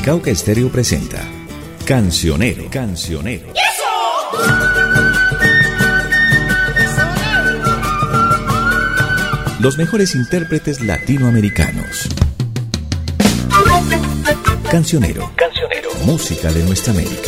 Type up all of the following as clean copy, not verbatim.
Unicauca Estéreo presenta Cancionero. Los mejores intérpretes latinoamericanos. Cancionero. Música de nuestra América.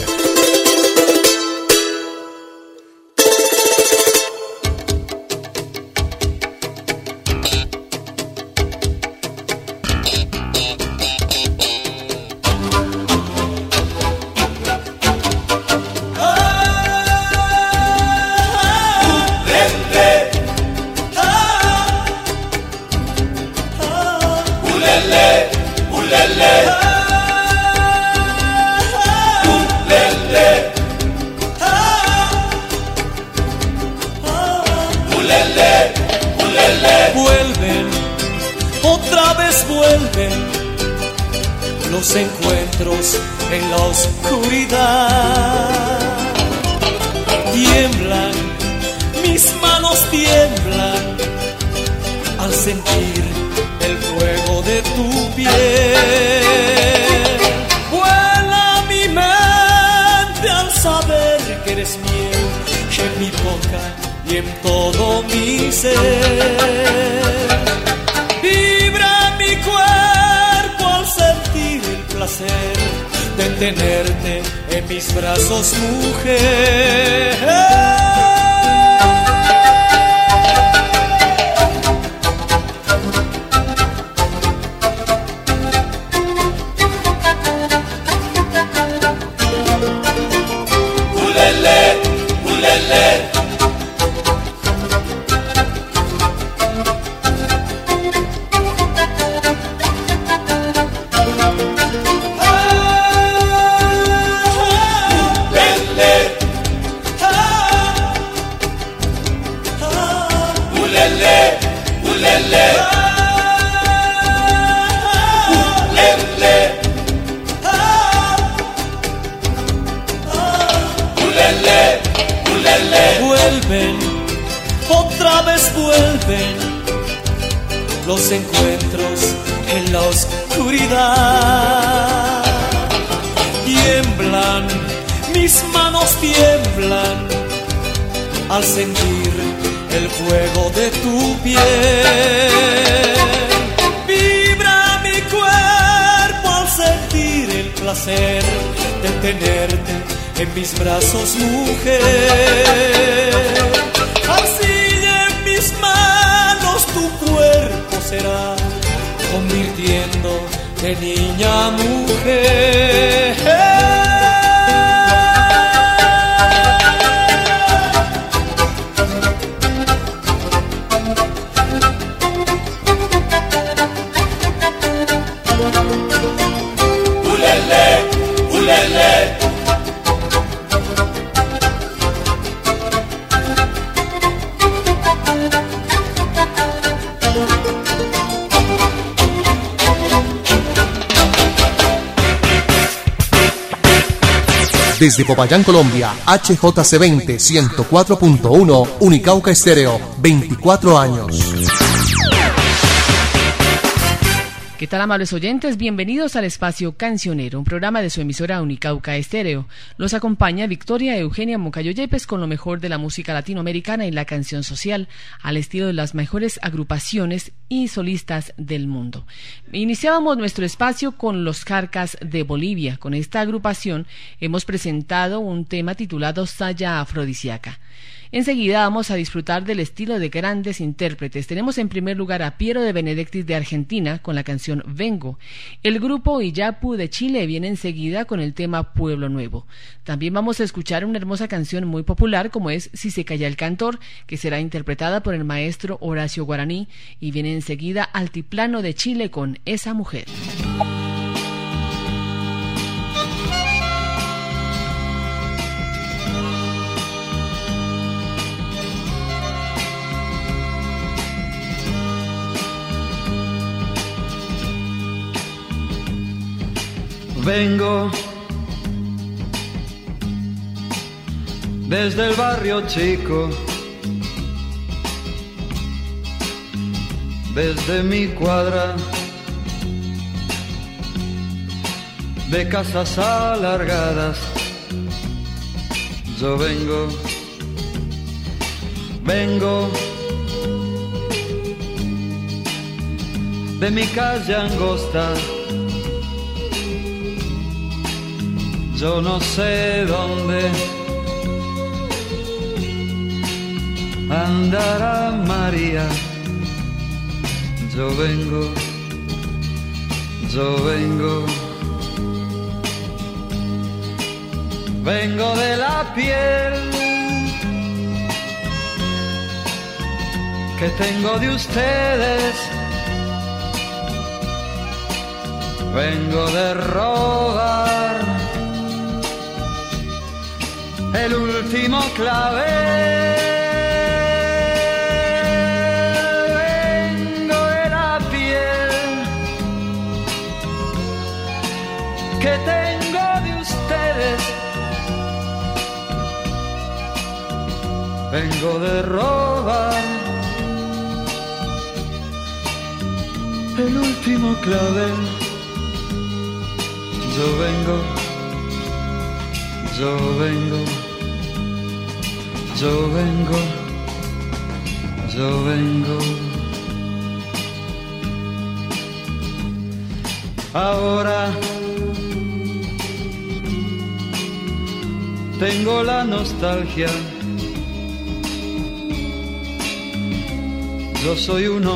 Vuelven los encuentros en la oscuridad. Tiemblan, mis manos tiemblan al sentir el fuego de tu piel. Vuela mi mente al saber que eres miel en mi boca y en todo mi ser. Vibra mi cuerpo al sentir el placer de tenerte en mis brazos, mujer. Ulele, ulele. Vuelven, otra vez vuelven los encuentros en la oscuridad. Tiemblan, mis manos tiemblan al sentir el fuego de tu piel. Vibra mi cuerpo al sentir el placer de tenerte en mis brazos, mujer. Así en mis manos tu cuerpo será, convirtiendo de niña a mujer. Ulele, ulele. Desde Popayán, Colombia, HJC20 104.1, Unicauca Estéreo, 24 años. ¿Qué tal, amables oyentes? Bienvenidos al espacio Cancionero, un programa de su emisora Unicauca Estéreo. Los acompaña Victoria Eugenia Moncayo Yepes con lo mejor de la música latinoamericana y la canción social, al estilo de las mejores agrupaciones y solistas del mundo. Iniciábamos nuestro espacio con los Carcas de Bolivia. Con esta agrupación hemos presentado un tema titulado Saya Afrodisíaca. Enseguida vamos a disfrutar del estilo de grandes intérpretes. Tenemos en primer lugar a Piero de Benedictis de Argentina con la canción Vengo. El grupo Iyapu de Chile viene enseguida con el tema Pueblo Nuevo. También vamos a escuchar una hermosa canción muy popular como es Si se calla el cantor, que será interpretada por el maestro Horacio Guaraní, y viene enseguida Altiplano de Chile con Esa Mujer. Vengo desde el barrio chico, desde mi cuadra, de casas alargadas. Yo vengo de mi calle angosta. Yo no sé dónde andará María. Yo vengo de la piel que tengo de ustedes. Vengo de robar el último clavel. Vengo de la piel que tengo de ustedes. Vengo de robar el último clavel. Yo vengo ahora tengo la nostalgia. Yo soy un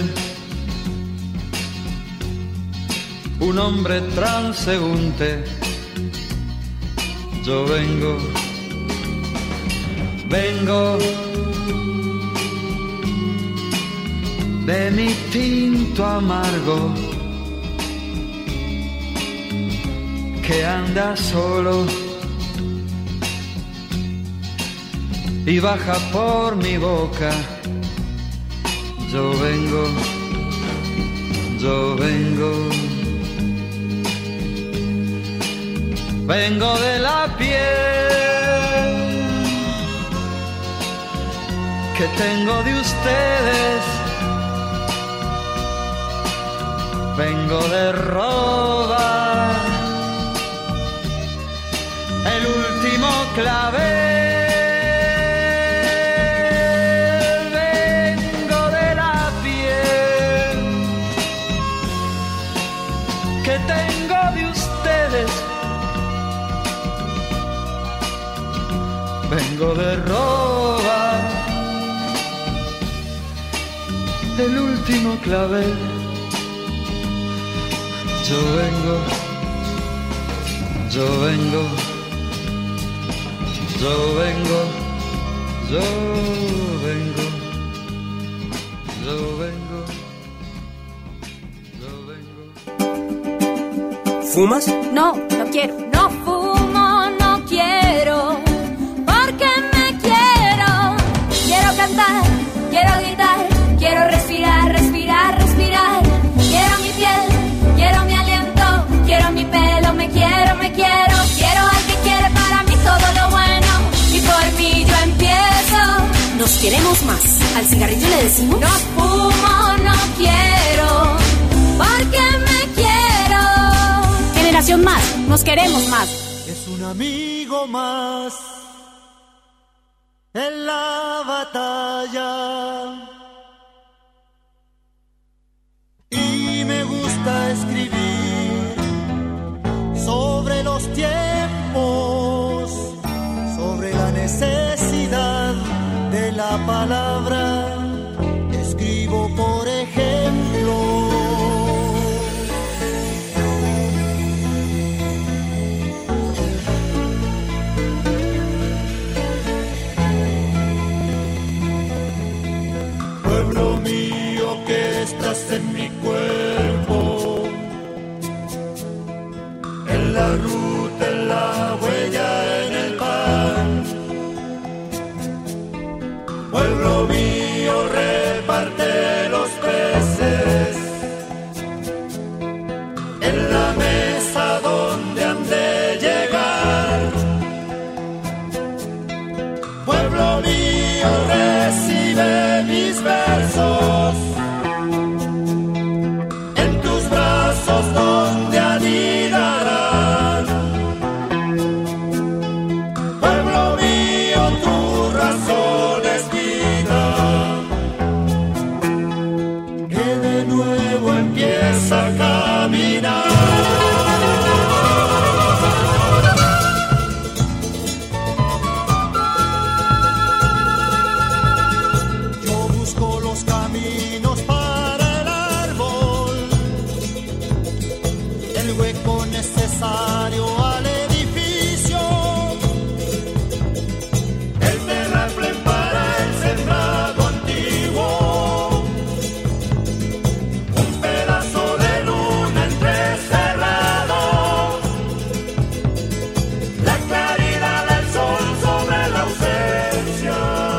hombre transeúnte. Yo vengo de mi tinto amargo que anda solo y baja por mi boca. Yo vengo de la piel que tengo de ustedes. Vengo de robar el último clavel. Vengo de robar el último clavel. Yo vengo ¿Fumas? No, no quiero. No fumo, no quiero. Porque me quiero. Quiero cantar, quiero gritar, quiero respirar, respirar, respirar. Quiero mi piel, quiero mi aliento, quiero mi pelo, me quiero, me quiero. Quiero al que quiere para mí todo lo bueno. Y por mí yo empiezo. Nos queremos más. Al cigarrillo le decimos: no fumo, no quiero. Porque me quiero. Generación Más, nos queremos más. Es un amigo más en la batalla. Y me gusta escribir sobre los tiempos, sobre la necesidad de la palabra. Escribo, por ejemplo, pueblo mío que estás en mi cuerpo, en la ruta, en la huella, en el pan. Pueblo mío, reparte los peces en la mesa donde han de llegar. Pueblo mío, recibe mis versos en tus brazos donde anidarán. nuevo empieza a caminar. Al edificio, el terraplén para el sembrado antiguo, un pedazo de luna entrecerrado, la claridad del sol sobre la ausencia.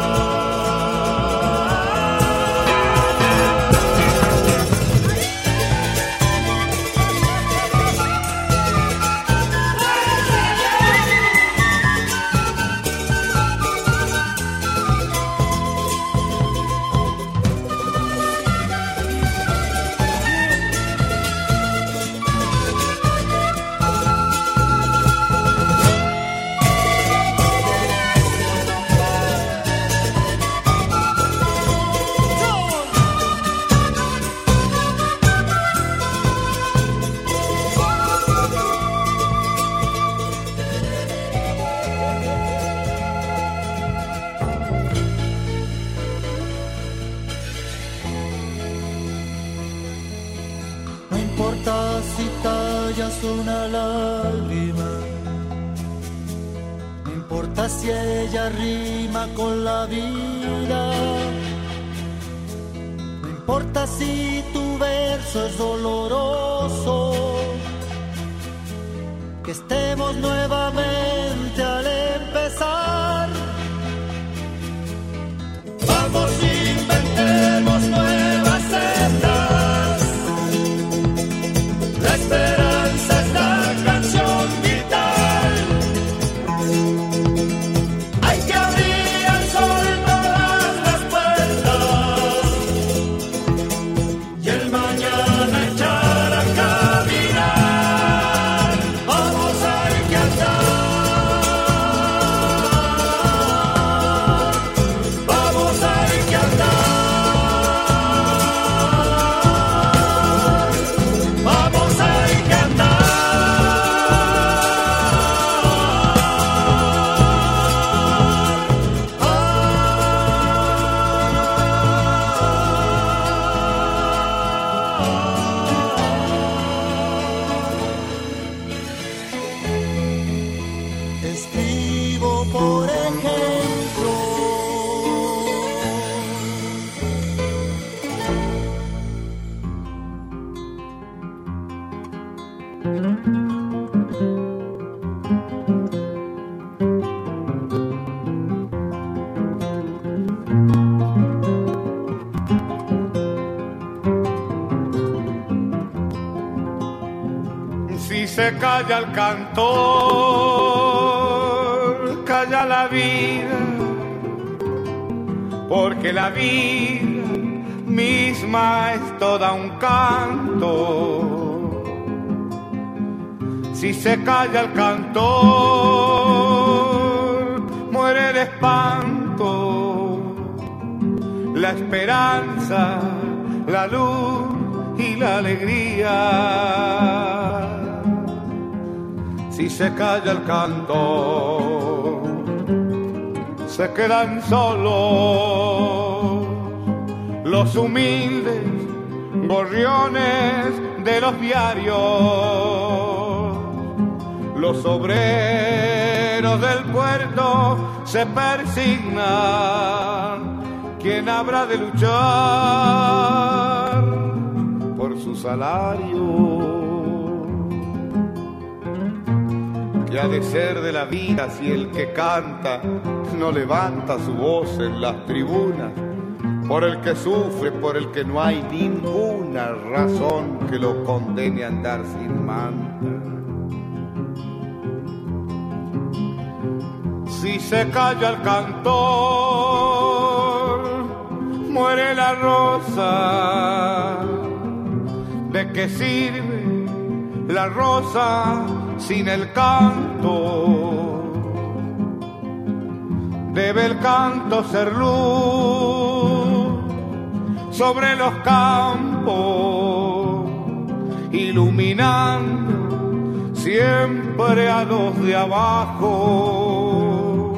Una lágrima, no importa si ella rima con la vida, no importa si tu verso es doloroso, que estemos nuevamente al empezar. Vamos, inventemos nuevas sendas, la esperanza es la canción vital. Hay que abrir al sol todas las puertas y el mañana echar a caminar. Vamos, hay que andar. Vamos, hay que andar. Escribo por ejemplo, si se calla el cantor, calla la vida, porque la vida misma es toda un canto. Si se calla el cantor, muere el espanto, la esperanza, la luz y la alegría. Si se calla el canto, se quedan solos los humildes gorriones de los diarios, los obreros del puerto se persignan. ¿Quién habrá de luchar por su salario? ¿Qué ha de ser de la vida si el que canta no levanta su voz en las tribunas? Por el que sufre, por el que no hay ninguna razón que lo condene a andar sin manta. Si se calla el cantor, muere la rosa. ¿De qué sirve la rosa sin el canto? Debe el canto ser luz sobre los campo, iluminando siempre a los de abajo.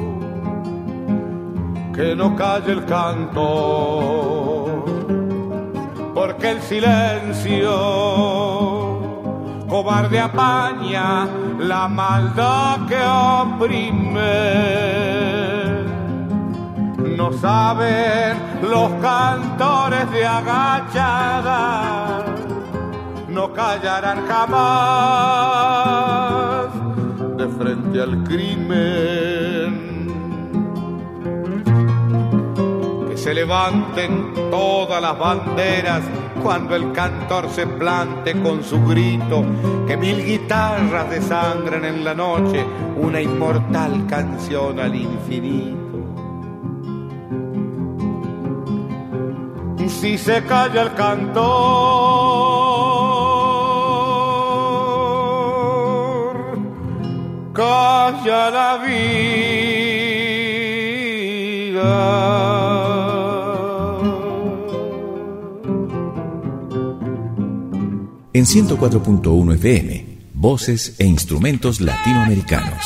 Que no calle el canto, porque el silencio cobarde apaña la maldad que oprime. No saben los cantores de agachada, no callarán jamás de frente al crimen. Que se levanten todas las banderas cuando el cantor se plante con su grito, que 1000 guitarras desangren en la noche una inmortal canción al infinito. Si se calla el cantor, calla la vida. En 104.1 FM, voces e instrumentos latinoamericanos.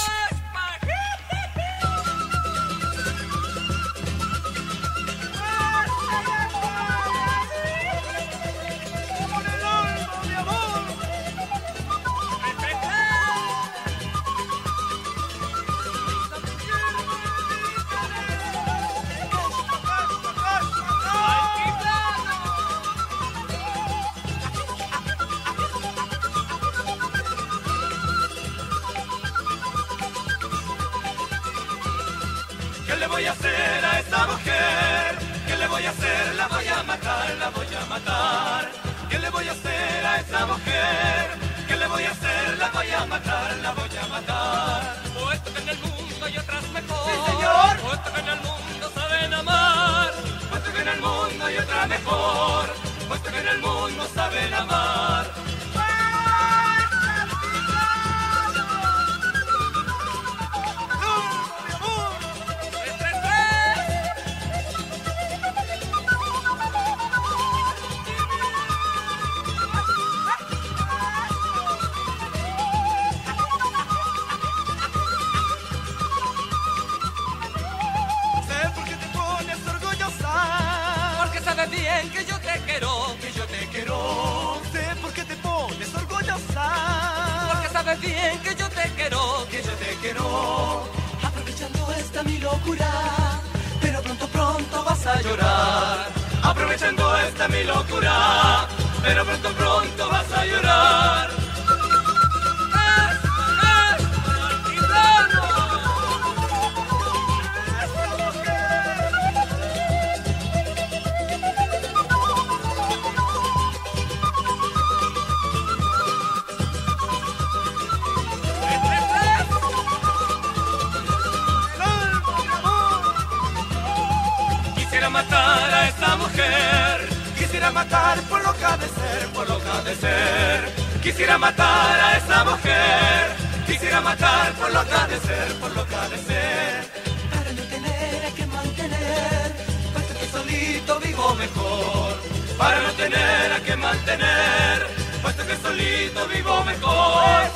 Quisiera matar a esa mujer, quisiera matar por lo que ha de ser, por lo que ha de ser. Para no tener que mantener, puesto que solito vivo mejor. Para no tener que mantener, puesto que solito vivo mejor.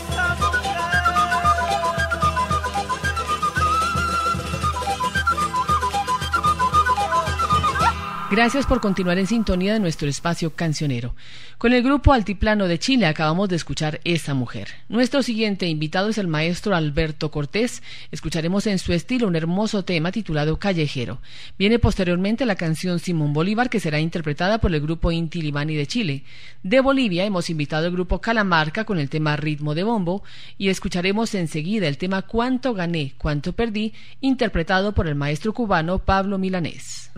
Gracias por continuar en sintonía de nuestro espacio cancionero. Con el grupo Altiplano de Chile acabamos de escuchar Esa Mujer. Nuestro siguiente invitado es el maestro Alberto Cortés. Escucharemos en su estilo un hermoso tema titulado Callejero. Viene posteriormente la canción Simón Bolívar, que será interpretada por el grupo Inti Illimani de Chile. De Bolivia hemos invitado al grupo Calamarca con el tema Ritmo de Bombo y escucharemos enseguida el tema Cuánto gané, cuánto perdí, interpretado por el maestro cubano Pablo Milanés.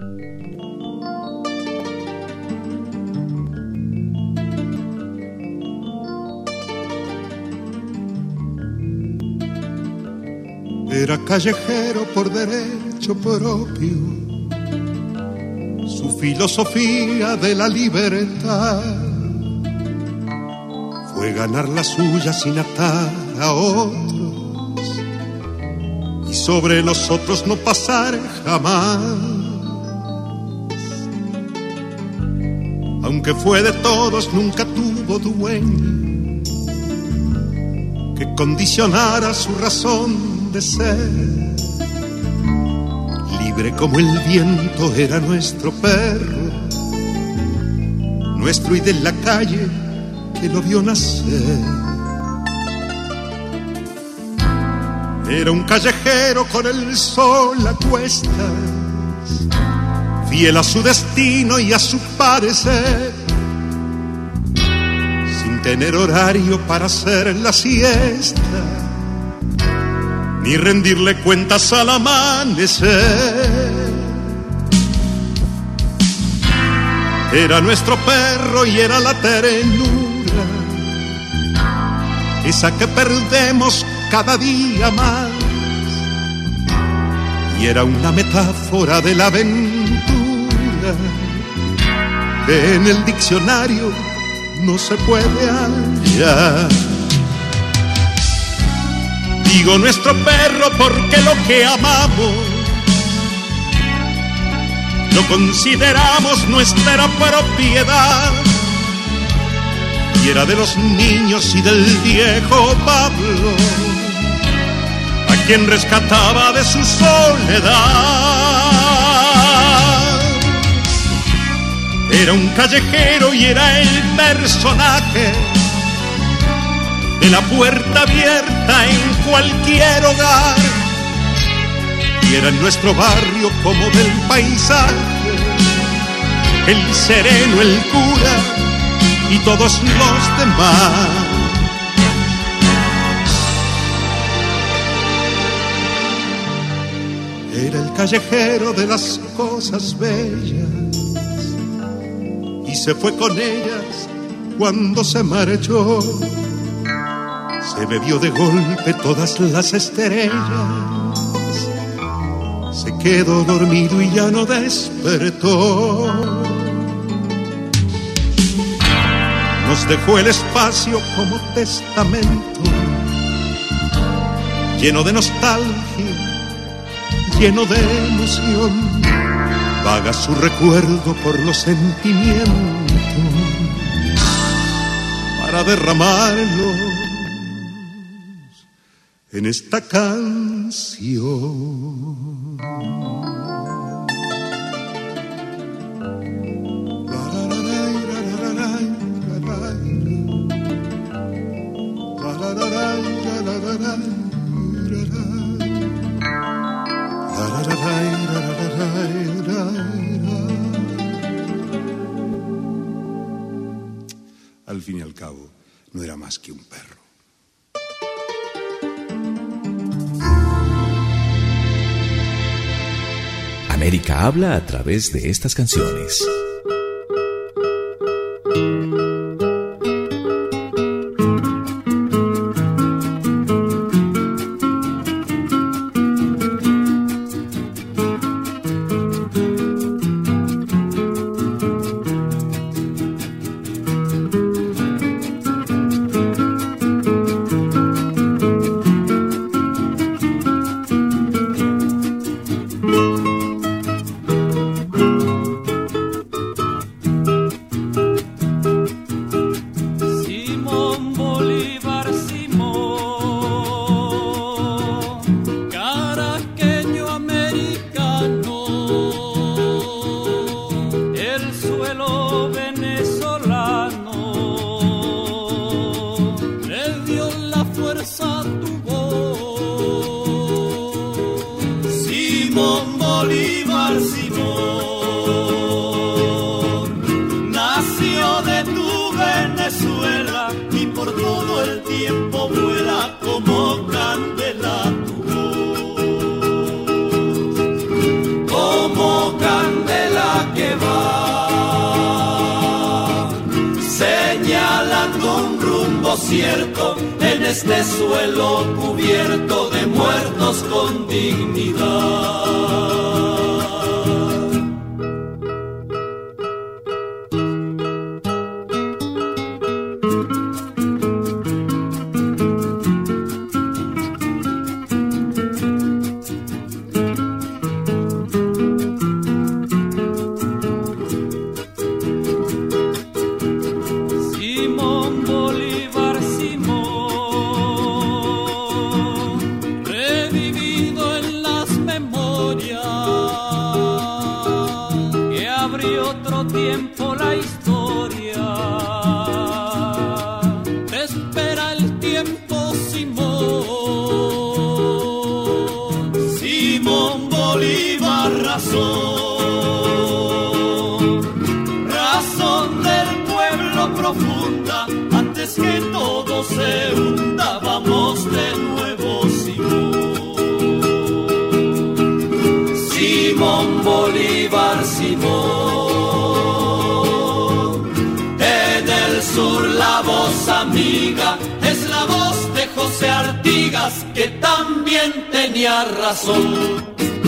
Era callejero por derecho propio, su filosofía de la libertad fue ganar la suya sin atar a otros y sobre nosotros no pasar jamás. aunque fue de todos, nunca tuvo dueño que condicionara su razón de ser. Libre como el viento era nuestro perro, nuestro y de la calle que lo vio nacer. Era un callejero con el sol a cuestas, fiel a su destino y a su parecer, sin tener horario para hacer la siesta, ni rendirle cuentas al amanecer. Era nuestro perro y era la ternura, esa que perdemos cada día más, y era una metáfora de la aventura que en el diccionario no se puede hallar. Digo nuestro perro porque lo que amamos lo consideramos nuestra propiedad, y era de los niños y del viejo Pablo, a quien rescataba de su soledad. Era un callejero y era el personaje de la puerta abierta en cualquier hogar, y era en nuestro barrio como del paisaje, el sereno, el cura y todos los demás. Era el callejero de las cosas bellas, y se fue con ellas cuando se marchó. Se bebió de golpe todas las estrellas, se quedó dormido y ya no despertó. Nos dejó el espacio como testamento, lleno de nostalgia, lleno de emoción. Vaga su recuerdo por los sentimientos para derramarlos en esta canción. Al fin y al cabo, no era más que un perro. América habla a través de estas canciones. Cierto en este suelo cubierto de muertos con dignidad. se hunda, vamos de nuevo, Simón Bolívar, Simón. En el sur la voz amiga es la voz de José Artigas, que también tenía razón.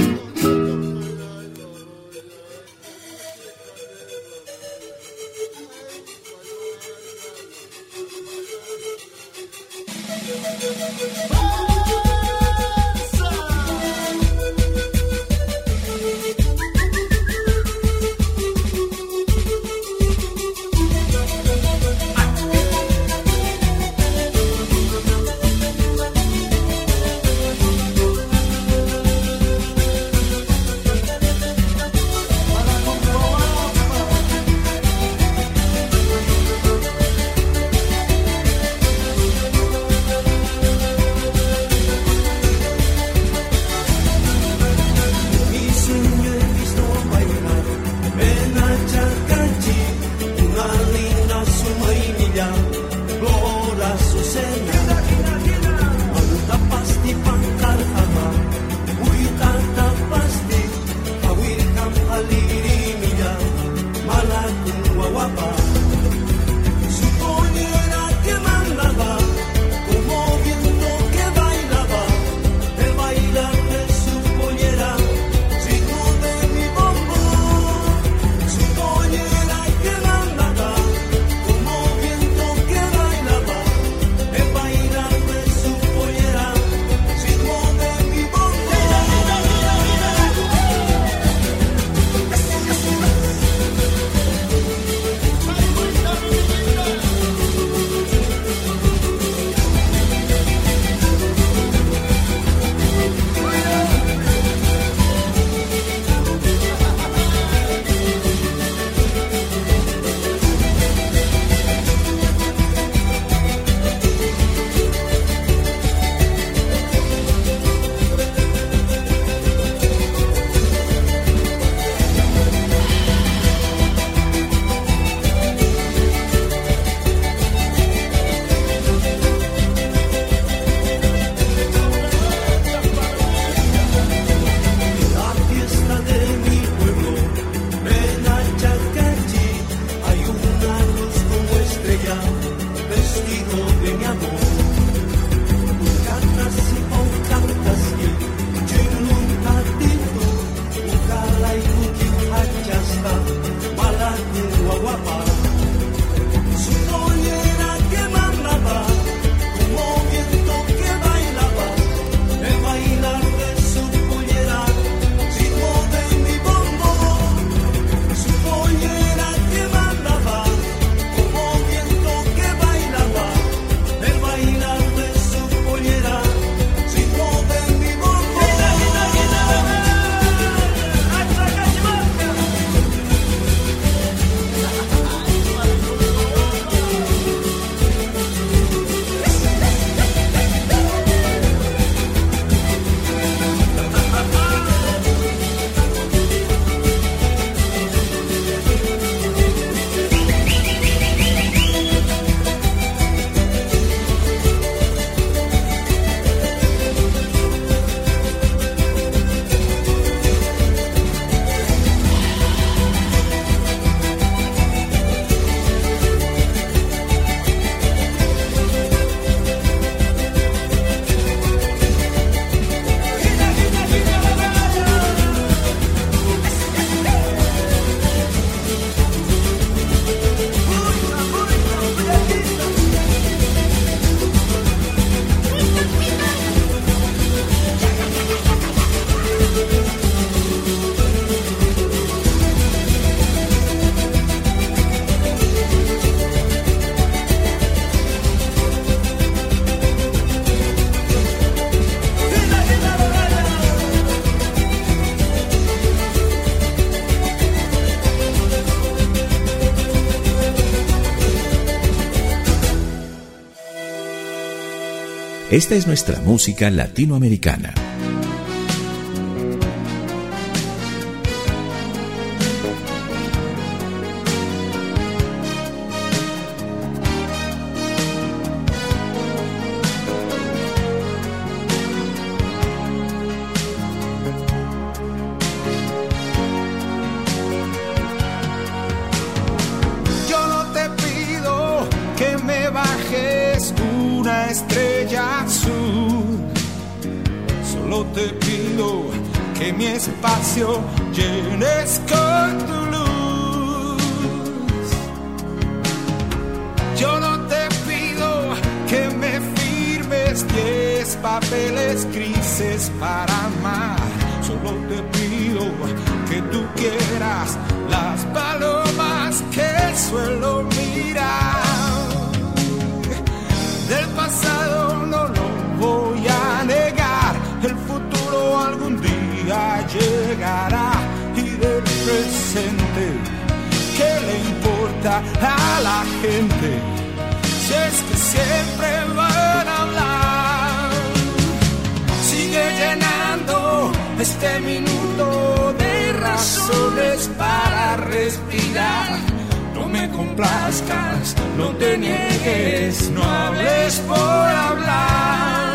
Esta es nuestra música latinoamericana. estrella azul. Solo te pido que mi espacio llenes con tu luz. Yo no te pido que me firmes 10 papeles grises para amar. Solo te pido que tú quieras las palomas que suelo mirar. Del pasado no lo voy a negar, el futuro algún día llegará. Y del presente, ¿qué le importa a la gente? Si es que siempre van a hablar. Sigue llenando este minuto de razones para respirar. No me complazcas, no te niegues, no hables por hablar.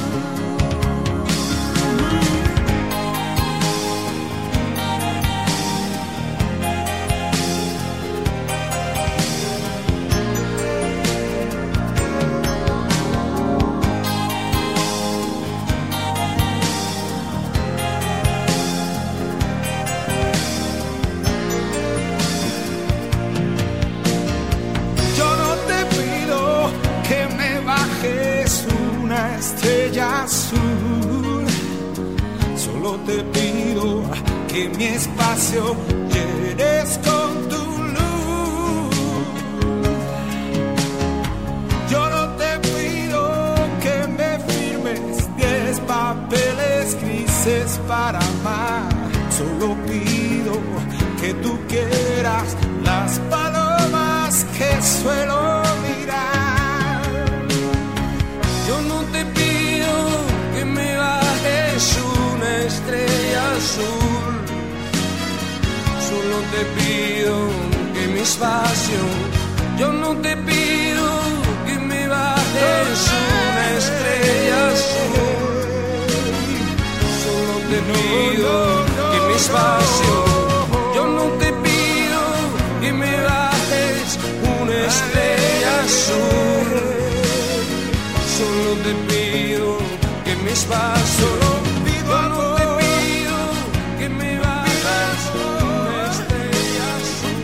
Estrella azul, solo te pido que mi espacio llenes con tu luz. Yo no te pido que me firmes 10 papeles grises para amar. Solo pido que tú quieras las palomas que suelo mirar. Yo no te pido que me bajes una estrella azul. Solo te pido que mi espacio. Yo no te pido que me bajes una estrella azul. Solo te pido que mi espacio. Yo no te pido que me bajes una estrella azul. Solo te pido que mi espacio. Yo no te pido que me bajes una estrella azul.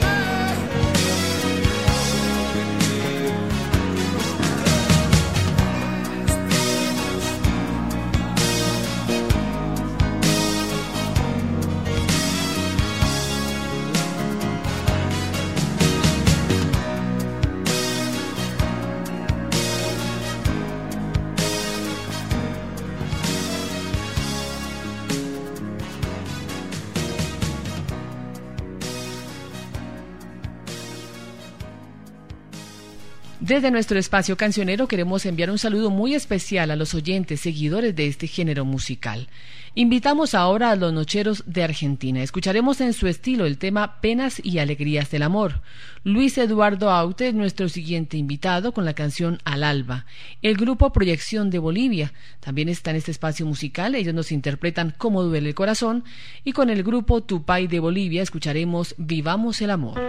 Desde nuestro espacio cancionero queremos enviar un saludo muy especial a los oyentes, seguidores de este género musical. Invitamos ahora a los nocheros de Argentina. Escucharemos en su estilo el tema Penas y Alegrías del Amor. Luis Eduardo Aute es nuestro siguiente invitado con la canción Al Alba. El grupo Proyección de Bolivia también está en este espacio musical. Ellos nos interpretan Cómo duele el corazón. Y con el grupo Tupay de Bolivia escucharemos Vivamos el Amor.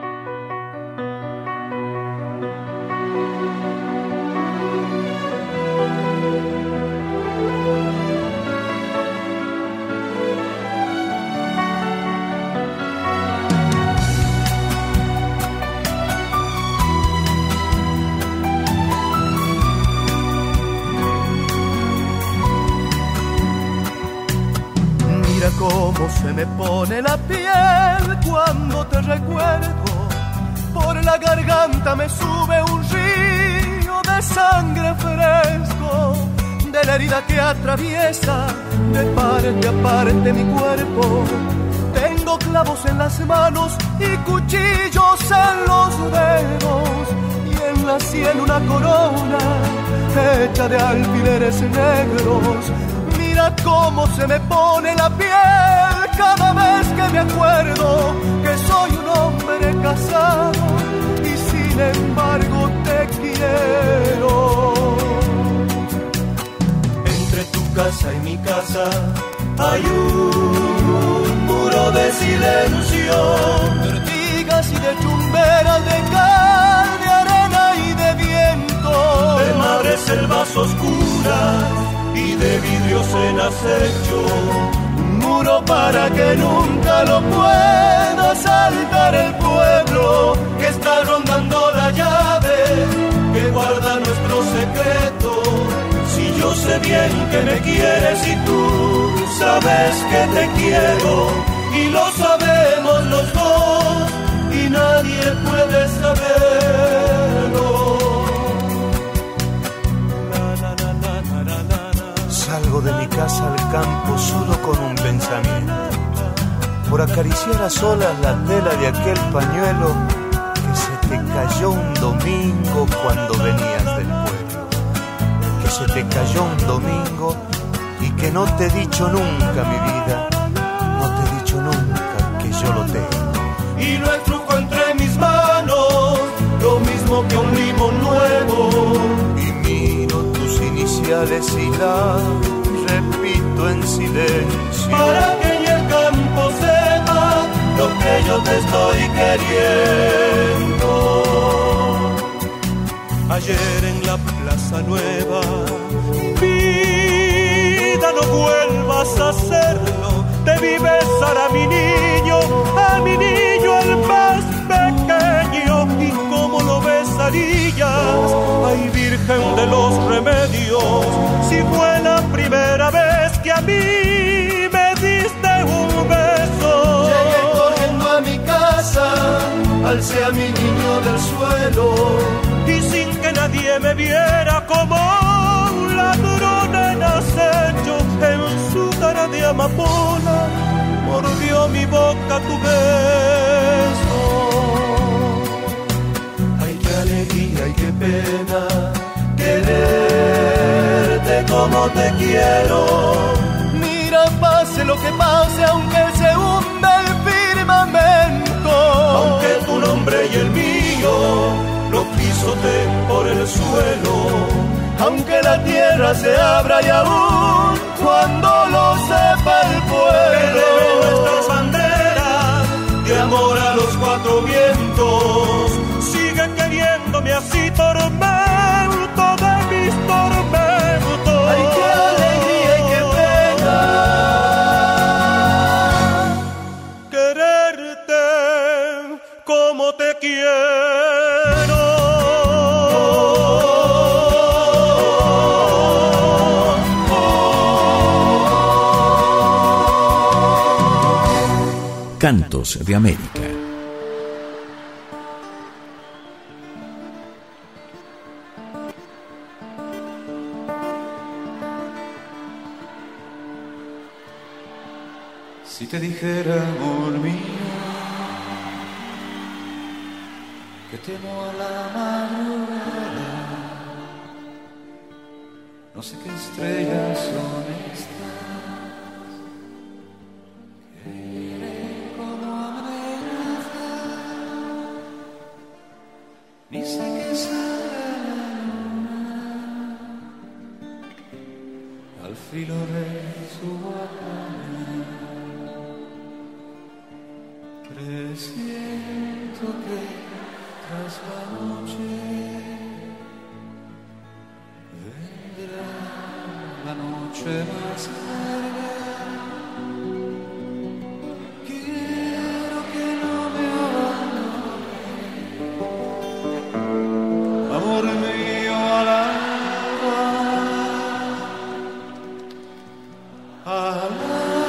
Cómo se me pone la piel cuando te recuerdo. Por la garganta me sube un río de sangre fresco, de la herida que atraviesa de parte a parte mi cuerpo. Tengo clavos en las manos y cuchillos en los dedos, y en la sien una corona hecha de alfileres negros. Mira cómo se me pone la piel cada vez que me acuerdo que soy un hombre casado y sin embargo te quiero. Entre tu casa y mi casa hay un muro de silencio, de ortigas y de chumberas, de cal, de arena y de viento, de madres selvas oscuras y de vidrios en acecho, un muro para que nunca lo pueda saltar el pueblo que está rondando la llave que guarda nuestro secreto. Si yo sé bien que me quieres y tú sabes que te quiero y lo sabemos los dos y nadie puede saberlo. Salgo de mi casa al campo solo con un pensamiento, por acariciar a solas la tela de aquel pañuelo que se te cayó un domingo cuando venías del pueblo, que se te cayó un domingo y que no te he dicho nunca, mi vida, no te he dicho nunca que yo lo tengo. Y lo estrujo entre mis manos, lo mismo que un limón nuevo, y miro tus iniciales y las repito en silencio, para que en el campo sepa lo que yo te estoy queriendo. Ayer en la Plaza Nueva, vida, no vuelvas a hacerlo. Debí besar a mi niño el más pequeño, y cómo lo besarías, ay Virgen de los Remedios, si fue la primera vez que a mí me diste un beso. Llegué corriendo a mi casa, alcé a mi niño del suelo, y sin que nadie me viera, como un ladrón en acecho, en su cara de amapola mordió mi boca tu beso. Ay, qué alegría y qué pena quererte como te quiero. Mira, pase lo que pase, aunque se hunda el firmamento, aunque tu nombre y el mío lo pisoteen por el suelo, aunque la tierra se abra y aún cuando lo sepa el pueblo, que nuestras banderas de amor a los cuatro vientos, sigue queriéndome así, tormento de mis tormentos. Ay, qué alegría y qué pena quererte como te quiero. Cantos de América. Si te dijera, amor mío, que temo a la madrugada, no sé qué estrellas son estas que vienen como amenazas, ni sé qué sale la luna al filo de su guadaña. Presiento que tras la noche vendrá la noche más larga. Quiero que no me abandone, amor mío, al alba, al alba.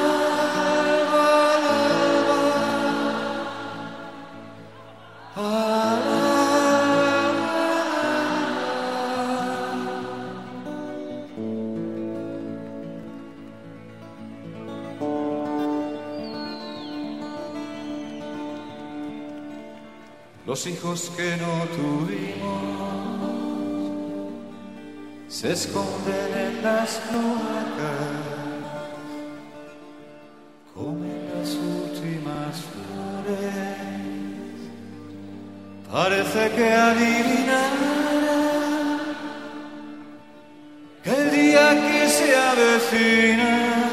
Los hijos que no tuvimos se esconden en las cloacas, comen las últimas flores, parece que adivinarán que el día que se avecina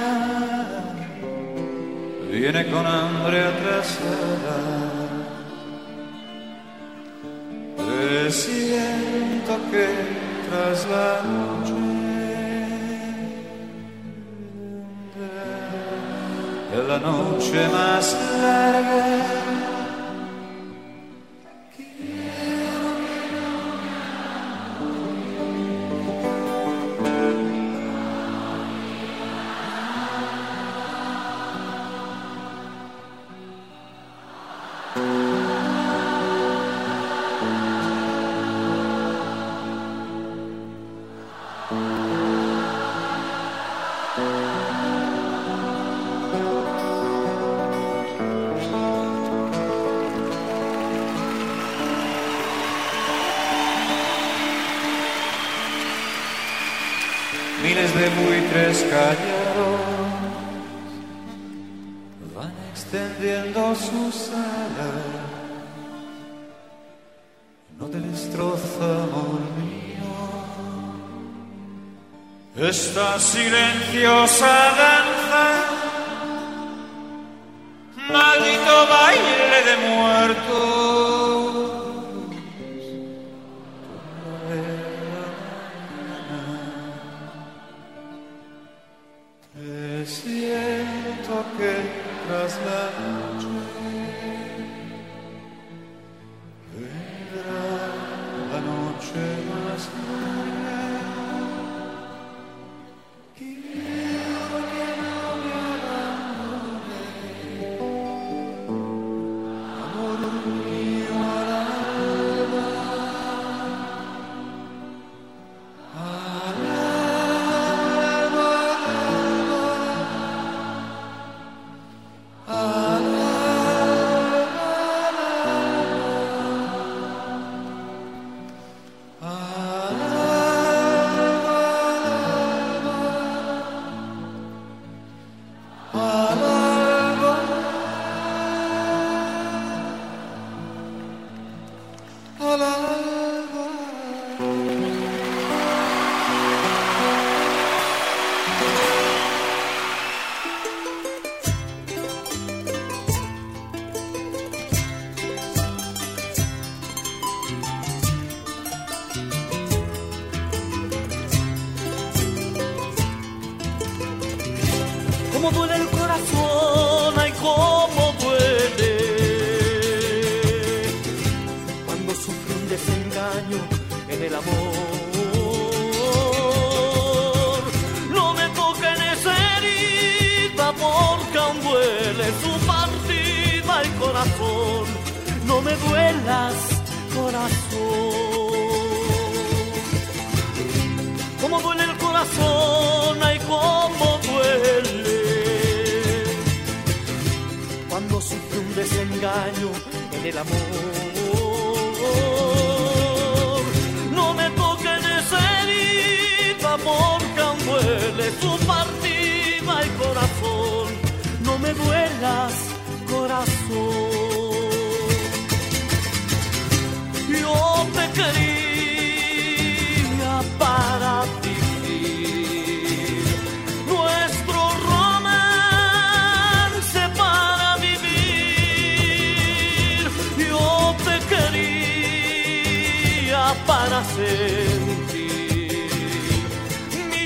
viene con hambre atrasada. Presiento que tras la noche la noche más larga. Miles de buitres callados van extendiendo sus alas. No te destroza, amor mío, esta silenciosa danza, maldito baile de muertos. Siento que tras la noche vendrá la noche más larga. Quiero que no me abandone, amor mío, al alba. Cómo duele el corazón, ay, cómo duele cuando sufre un desengaño en el amor. No me toquen esa herida porque aún duele su partida el corazón. No me duelas, corazón. Cómo duele el corazón, ay, cómo duele cuando sufre un desengaño en el amor. No me toquen esa herida porque aún duele su partida el corazón. No me duelas, corazón. Yo te quería para vivir nuestro romance, para vivir. Yo te quería para sentir mis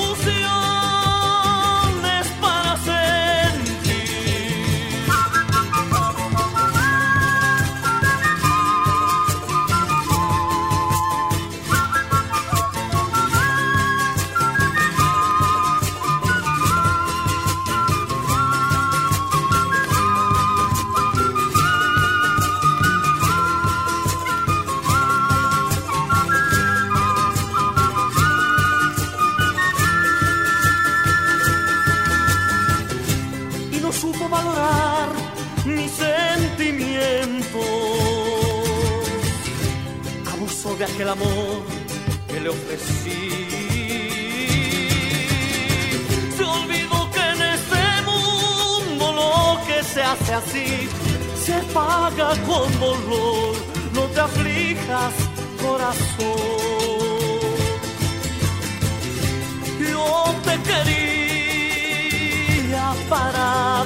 ilusiones, para sentir. Supo valorar mis sentimientos, abusó de aquel amor que le ofrecí. Se olvidó que en este mundo lo que se hace así se paga con dolor. No te aflijas, corazón. Yo te quería para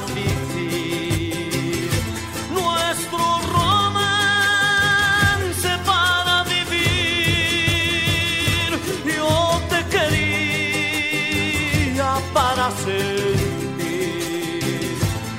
vivir nuestro romance, para vivir. Yo te quería para sentir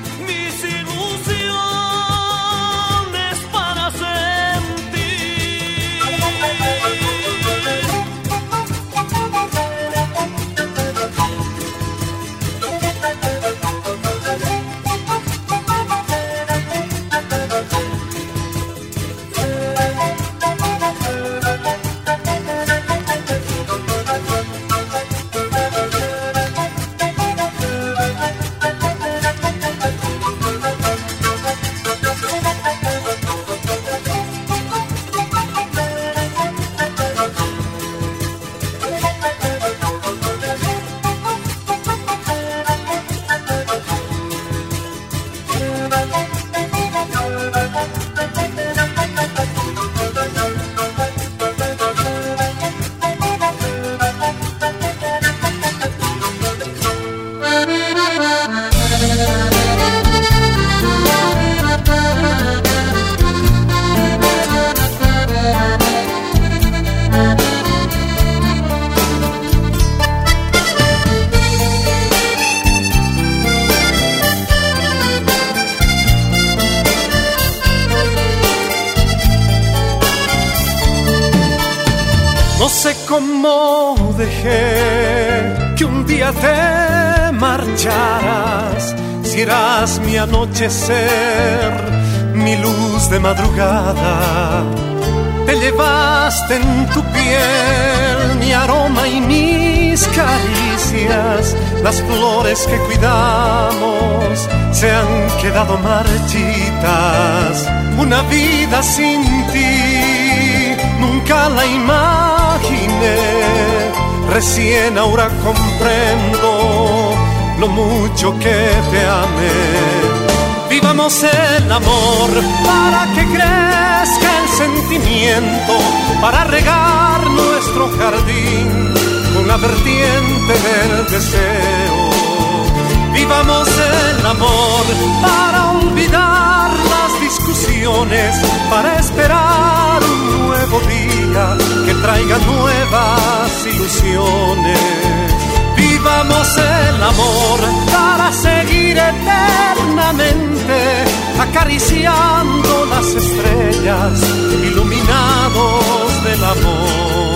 cómo dejé que un día te marcharas. Si eras mi anochecer, mi luz de madrugada, te llevaste en tu piel mi aroma y mis caricias. Las flores que cuidamos se han quedado marchitas. Una vida sin ti nunca la imaginé. Recién ahora comprendo lo mucho que te amé. Vivamos el amor para que crezca el sentimiento, para regar nuestro jardín con la vertiente del deseo. Vivamos el amor para olvidar las discusiones, para esperar un nuevo día que traiga nuevas ilusiones. Vivamos el amor para seguir eternamente acariciando las estrellas, iluminados del amor.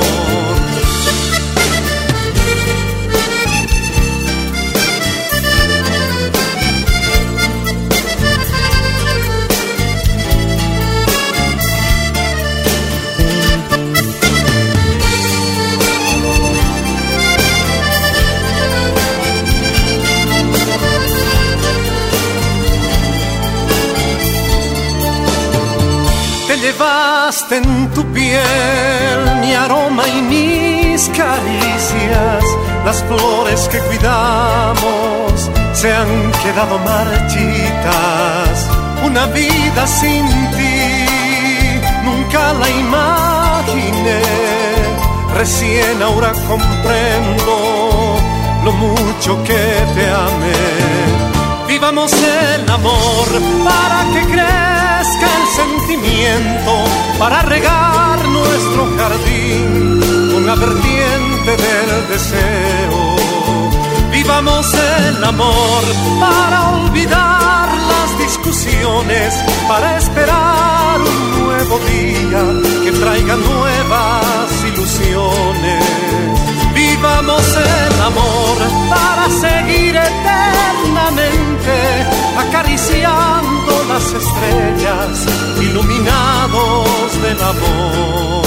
Llevaste en tu piel mi aroma y mis caricias. Las flores que cuidamos se han quedado marchitas. Una vida sin ti nunca la imaginé. Recién ahora comprendo lo mucho que te amé. Vivamos el amor para que crezca el sentimiento, para regar nuestro jardín con la vertiente del deseo. Vivamos el amor para olvidar las discusiones, para esperar un nuevo día que traiga nuevas ilusiones. Vivamos el amor para seguir eternamente acariciando las estrellas, iluminados del amor.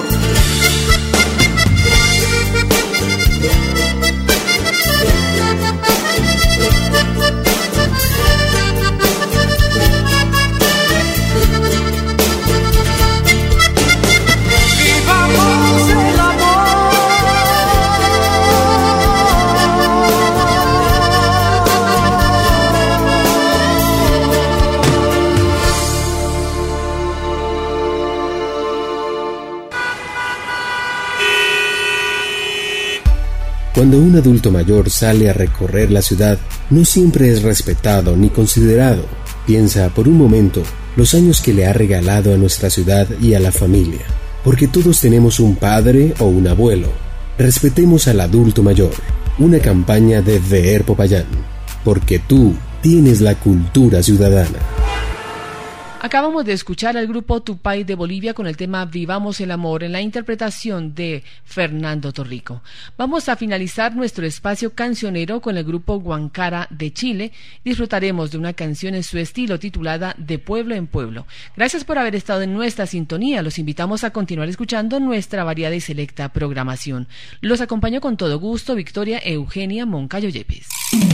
Cuando un adulto mayor sale a recorrer la ciudad, no siempre es respetado ni considerado. Piensa por un momento los años que le ha regalado a nuestra ciudad y a la familia. Porque todos tenemos un padre o un abuelo. Respetemos al adulto mayor. Una campaña de VR Popayán. Porque tú tienes la cultura ciudadana. Acabamos de escuchar al grupo Tupay de Bolivia con el tema Vivamos el Amor en la interpretación de Fernando Torrico. Vamos a finalizar nuestro espacio cancionero con el grupo Guancara de Chile. Disfrutaremos de una canción en su estilo titulada De Pueblo en Pueblo. Gracias por haber estado en nuestra sintonía. Los invitamos a continuar escuchando nuestra variada y selecta programación. Los acompaño con todo gusto Victoria Eugenia Moncayo Yepes.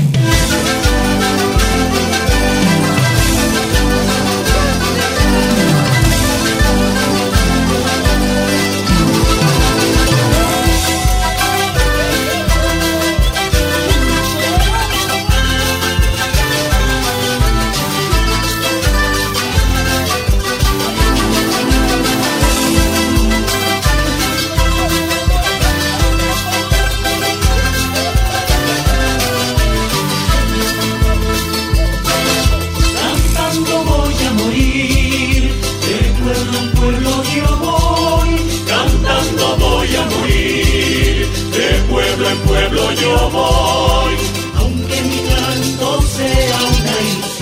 En pueblo yo voy, aunque mi canto sea una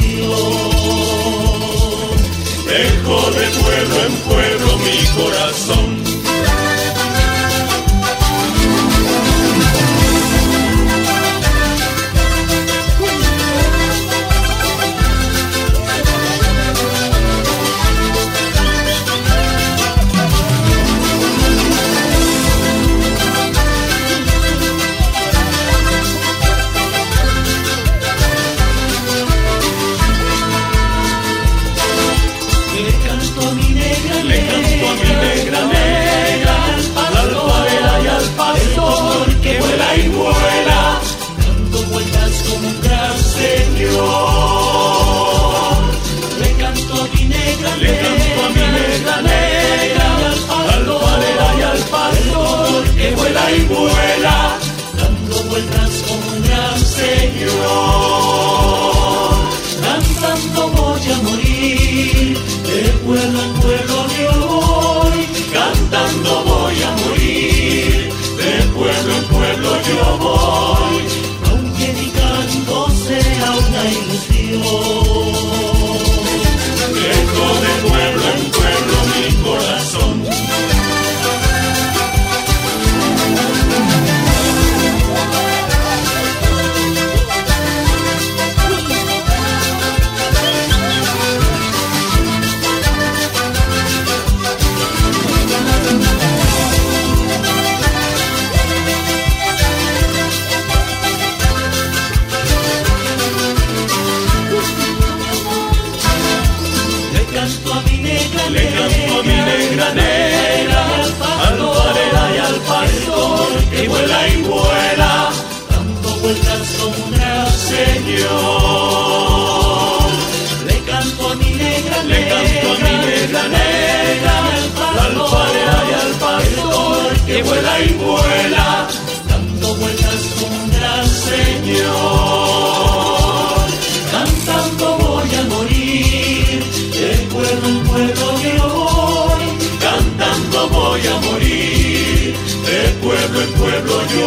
ilusión. Dejo de pueblo en pueblo mi corazón.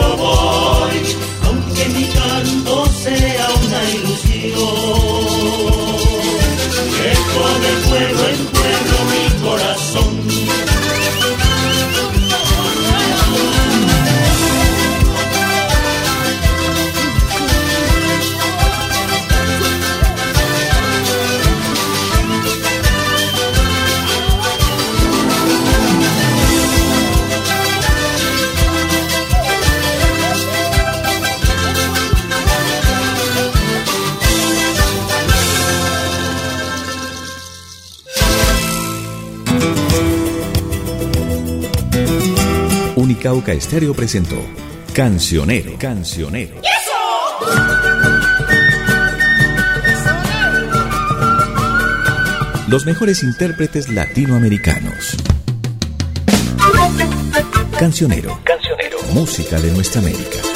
yo voy, aunque mi canto sea una ilusión. Eco de fuego en fuego mi corazón. Unicauca Estéreo presentó Cancionero. Los mejores intérpretes latinoamericanos. Cancionero. Música de nuestra América.